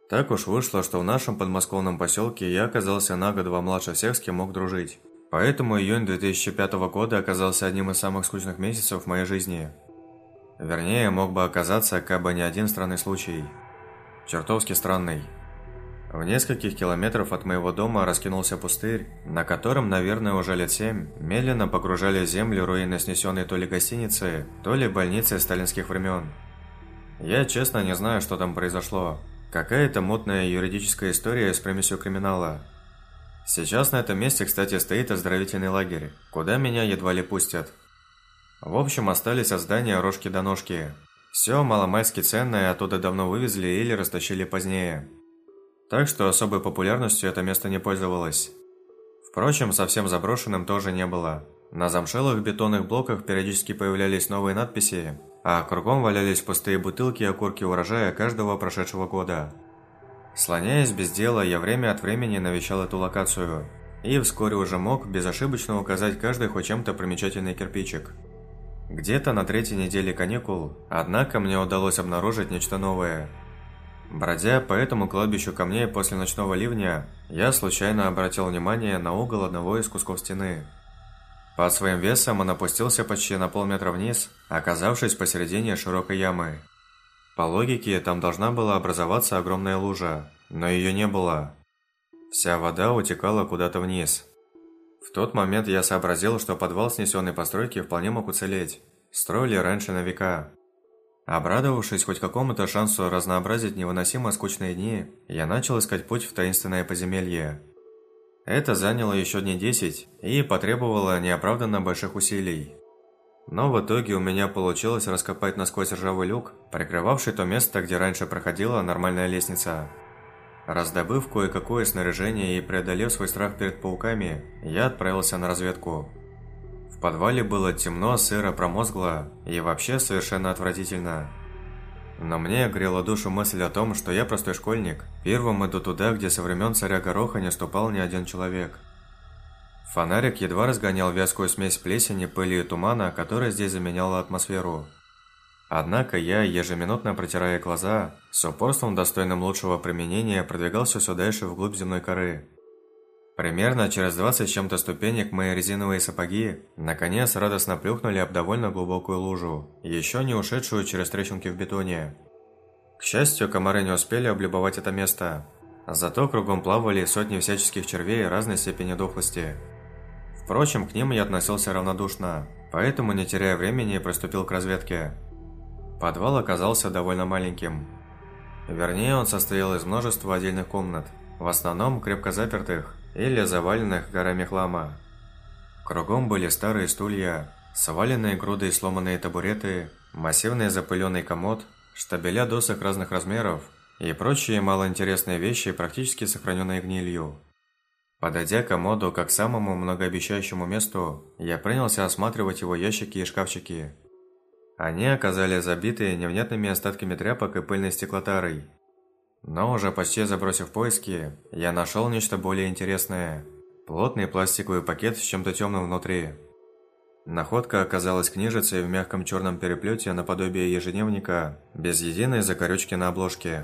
Так уж вышло, что в нашем подмосковном поселке я оказался на год-два младше всех, с кем мог дружить. Поэтому июнь 2005 года оказался одним из самых скучных месяцев в моей жизни. Вернее, мог бы оказаться, как бы не один странный случай. Чертовски странный. В нескольких километров от моего дома раскинулся пустырь, на котором, наверное, уже лет 7 медленно погружали в землю руины снесенной то ли гостиницы, то ли больницы сталинских времен. Я честно не знаю, что там произошло. Какая-то мутная юридическая история с примесью криминала. Сейчас на этом месте, кстати, стоит оздоровительный лагерь, куда меня едва ли пустят. В общем, остались от здания рожки до ножки. Все маломальски ценное оттуда давно вывезли или растащили позднее. Так что особой популярностью это место не пользовалось. Впрочем, совсем заброшенным тоже не было. На замшелых бетонных блоках периодически появлялись новые надписи, а кругом валялись пустые бутылки и окурки урожая каждого прошедшего года. Слоняясь без дела, я время от времени навещал эту локацию, и вскоре уже мог безошибочно указать каждый хоть чем-то примечательный кирпичик. Где-то на третьей неделе каникул, однако мне удалось обнаружить нечто новое. Бродя по этому кладбищу камней после ночного ливня, я случайно обратил внимание на угол одного из кусков стены. Под своим весом он опустился почти на полметра вниз, оказавшись посередине широкой ямы. По логике, там должна была образоваться огромная лужа, но ее не было. Вся вода утекала куда-то вниз. В тот момент я сообразил, что подвал снесенной постройки вполне мог уцелеть. Строили раньше на века. Обрадовавшись хоть какому-то шансу разнообразить невыносимо скучные дни, я начал искать путь в таинственное подземелье. Это заняло еще дней 10 и потребовало неоправданно больших усилий. Но в итоге у меня получилось раскопать насквозь ржавый люк, прикрывавший то место, где раньше проходила нормальная лестница. Раздобыв кое-какое снаряжение и преодолев свой страх перед пауками, я отправился на разведку. В подвале было темно, сыро, промозгло и вообще совершенно отвратительно. Но мне грела душу мысль о том, что я простой школьник, первым иду туда, где со времен царя Гороха не ступал ни один человек. Фонарик едва разгонял вязкую смесь плесени, пыли и тумана, которая здесь заменяла атмосферу. Однако я, ежеминутно протирая глаза, с упорством, достойным лучшего применения, продвигался все дальше вглубь земной коры. Примерно через 20 с чем-то ступенек мои резиновые сапоги наконец радостно плюхнули об довольно глубокую лужу, еще не ушедшую через трещинки в бетоне. К счастью, комары не успели облюбовать это место, зато кругом плавали сотни всяческих червей разной степени дохлости. Впрочем, к ним я относился равнодушно, поэтому, не теряя времени, приступил к разведке. Подвал оказался довольно маленьким. Вернее, он состоял из множества отдельных комнат, в основном крепко запертых или заваленных горами хлама. Кругом были старые стулья, сваленные грудой сломанные табуреты, массивный запыленный комод, штабеля досок разных размеров и прочие малоинтересные вещи, практически сохраненные гнилью. Подойдя к комоду как к самому многообещающему месту, я принялся осматривать его ящики и шкафчики. Они оказались забиты невнятными остатками тряпок и пыльной стеклотарой. Но уже почти забросив поиски, я нашел нечто более интересное. Плотный пластиковый пакет с чем-то темным внутри. Находка оказалась книжицей в мягком черном переплете наподобие ежедневника, без единой закорючки на обложке.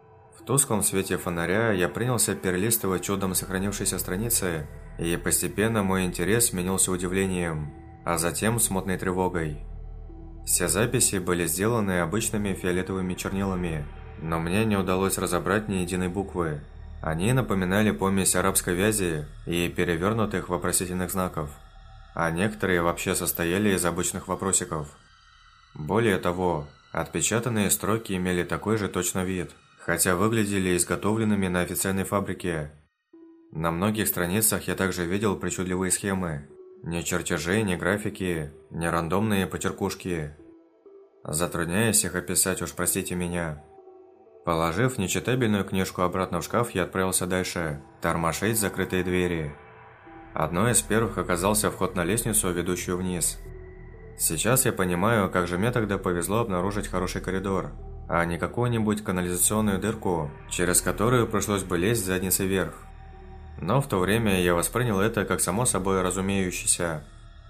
В тусклом свете фонаря я принялся перелистывать чудом сохранившиеся страницы, и постепенно мой интерес сменился удивлением, а затем смутной тревогой. Все записи были сделаны обычными фиолетовыми чернилами, но мне не удалось разобрать ни единой буквы. Они напоминали помесь арабской вязи и перевернутых вопросительных знаков, а некоторые вообще состояли из обычных вопросиков. Более того, отпечатанные строки имели такой же точно вид, хотя выглядели изготовленными на официальной фабрике. На многих страницах я также видел причудливые схемы. Ни чертежей, ни графики, ни рандомные почеркушки. Затрудняясь их описать, уж простите меня. Положив нечитабельную книжку обратно в шкаф, я отправился дальше, тормошить закрытые двери. Одной из первых оказался вход на лестницу, ведущую вниз. Сейчас я понимаю, как же мне тогда повезло обнаружить хороший коридор, а не какую-нибудь канализационную дырку, через которую пришлось бы лезть задницей вверх. Но в то время я воспринял это как само собой разумеющееся.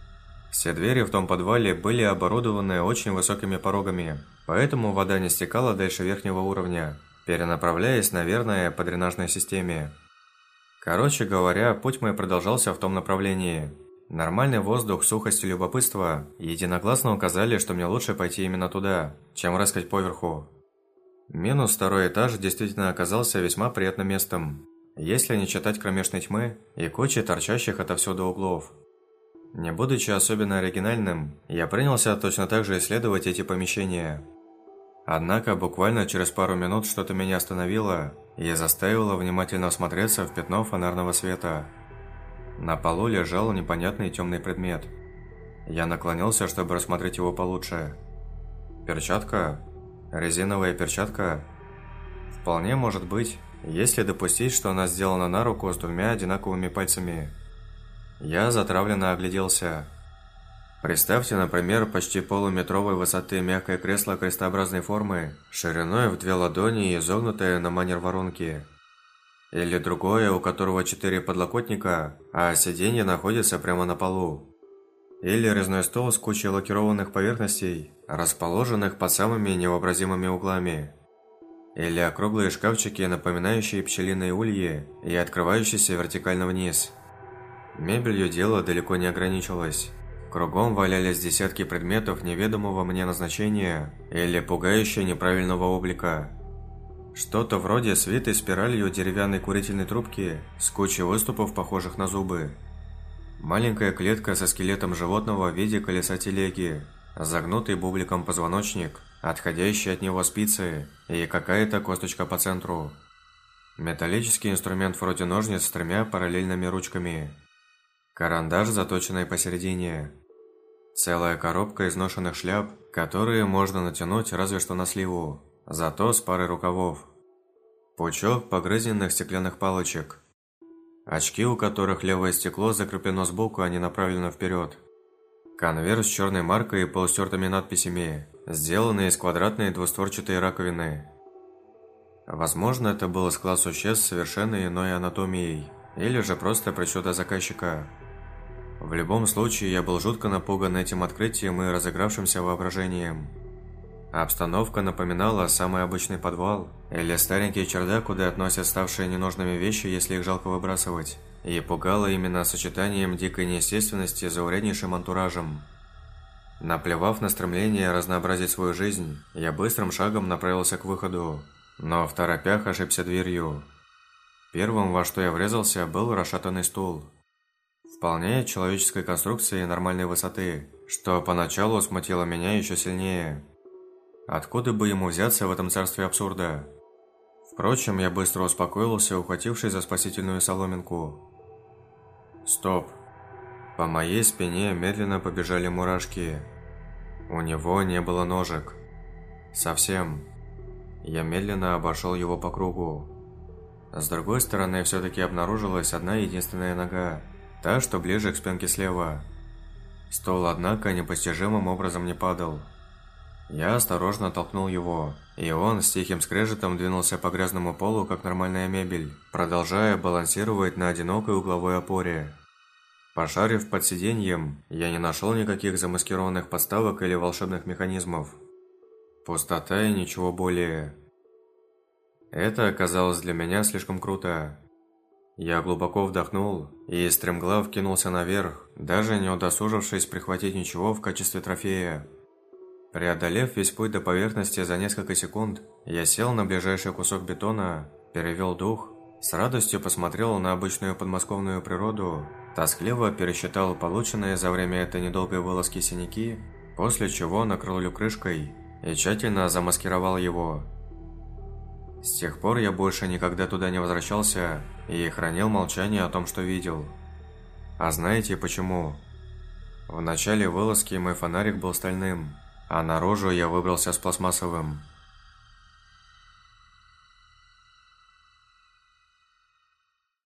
Все двери в том подвале были оборудованы очень высокими порогами, поэтому вода не стекала дальше верхнего уровня, перенаправляясь, наверное, по дренажной системе. Короче говоря, путь мой продолжался в том направлении. Нормальный воздух, сухость и любопытство единогласно указали, что мне лучше пойти именно туда, чем рыскать поверху. Минус второй этаж действительно оказался весьма приятным местом, если не считать кромешной тьмы и кучи торчащих отовсюду углов. Не будучи особенно оригинальным, я принялся точно так же исследовать эти помещения. Однако буквально через пару минут что-то меня остановило и заставило внимательно осмотреться в пятно фонарного света. На полу лежал непонятный темный предмет. Я наклонился, чтобы рассмотреть его получше. Перчатка? Резиновая перчатка? Вполне может быть, если допустить, что она сделана на руку с двумя одинаковыми пальцами. Я затравленно огляделся. Представьте, например, почти полуметровой высоты мягкое кресло крестообразной формы, шириной в 2 ладони и изогнутое на манер воронки. Или другое, у которого 4 подлокотника, а сиденье находится прямо на полу. Или резной стол с кучей лакированных поверхностей, расположенных под самыми невообразимыми углами. Или округлые шкафчики, напоминающие пчелиные ульи и открывающиеся вертикально вниз. Мебелью дело далеко не ограничилось. Кругом валялись десятки предметов неведомого мне назначения или пугающе неправильного облика. Что-то вроде свитой спиралью деревянной курительной трубки с кучей выступов, похожих на зубы. Маленькая клетка со скелетом животного в виде колеса телеги, загнутый бубликом позвоночник, отходящие от него спицы и какая-то косточка по центру. Металлический инструмент вроде ножниц с 3 параллельными ручками. Карандаш, заточенный посередине. Целая коробка изношенных шляп, которые можно натянуть разве что на сливу, зато с парой рукавов. Пучок погрызенных стеклянных палочек. Очки, у которых левое стекло закреплено сбоку, а не направлено вперед. Конверт с черной маркой и полустертыми надписями, сделанный из квадратной двустворчатой раковины. Возможно, это был склад существ с совершенно иной анатомией, или же просто причуда заказчика. В любом случае, я был жутко напуган этим открытием и разыгравшимся воображением. Обстановка напоминала самый обычный подвал или старенький чердак, куда относят ставшие ненужными вещи, если их жалко выбрасывать, и пугала именно сочетанием дикой неестественности с зауряднейшим антуражем. Наплевав на стремление разнообразить свою жизнь, я быстрым шагом направился к выходу, но в торопях ошибся дверью. Первым, во что я врезался, был расшатанный стул. Вполне человеческой конструкции и нормальной высоты, что поначалу смутило меня еще сильнее. Откуда бы ему взяться в этом царстве абсурда? Впрочем, я быстро успокоился, ухватившись за спасительную соломинку. Стоп. По моей спине медленно побежали мурашки. У него не было ножек. Совсем. Я медленно обошел его по кругу. С другой стороны, все-таки обнаружилась одна единственная нога, та, что ближе к спинке слева. Стол, однако, непостижимым образом не падал. Я осторожно толкнул его, и он с тихим скрежетом двинулся по грязному полу, как нормальная мебель, продолжая балансировать на одинокой угловой опоре. Пошарив под сиденьем, я не нашел никаких замаскированных подставок или волшебных механизмов. Пустота и ничего более. Это оказалось для меня слишком круто. Я глубоко вдохнул и стремглав кинулся наверх, даже не удосужившись прихватить ничего в качестве трофея. Преодолев весь путь до поверхности за несколько секунд, я сел на ближайший кусок бетона, перевел дух, с радостью посмотрел на обычную подмосковную природу, тоскливо пересчитал полученные за время этой недолгой вылазки синяки, после чего накрыл люк крышкой и тщательно замаскировал его. С тех пор я больше никогда туда не возвращался и хранил молчание о том, что видел. А знаете почему? В начале вылазки мой фонарик был стальным, а наружу я выбрался с пластмассовым.